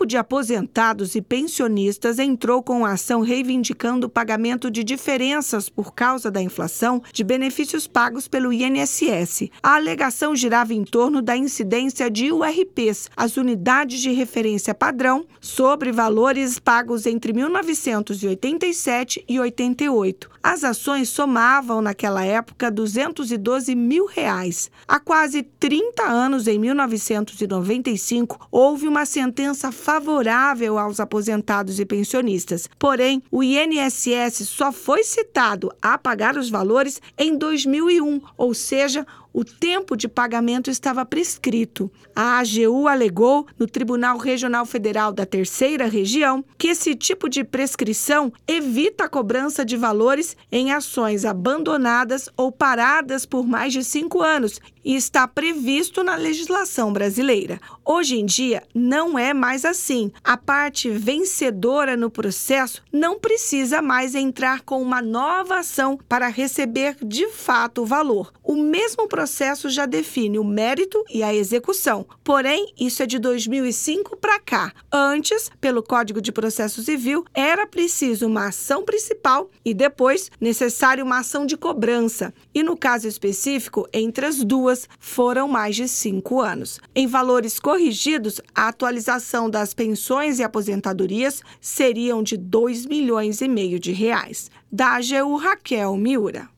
grupo de aposentados e pensionistas entrou com a ação reivindicando o pagamento de diferenças por causa da inflação de benefícios pagos pelo INSS. A alegação girava em torno da incidência de URPs, as unidades de referência padrão, sobre valores pagos entre 1987 e 88. As ações somavam, naquela época, R$212 mil. Há quase 30 anos, em 1995, houve uma sentença favorável aos aposentados e pensionistas. Porém, o INSS só foi citado a pagar os valores em 2001, ou seja, o tempo de pagamento estava prescrito. A AGU alegou no Tribunal Regional Federal da Terceira Região que esse tipo de prescrição evita a cobrança de valores em ações abandonadas ou paradas por mais de 5 anos e está previsto na legislação brasileira. Hoje em dia, não é mais assim. A parte vencedora no processo não precisa mais entrar com uma nova ação para receber de fato o valor. O mesmo processo já define o mérito e a execução. Porém, isso é de 2005 para cá. Antes, pelo Código de Processo Civil, era preciso uma ação principal e depois necessário uma ação de cobrança. E no caso específico, entre as duas, foram mais de 5 anos. Em valores corrigidos, a atualização das pensões e aposentadorias seriam de R$2,5 milhões. Da AGU, Raquel Miura.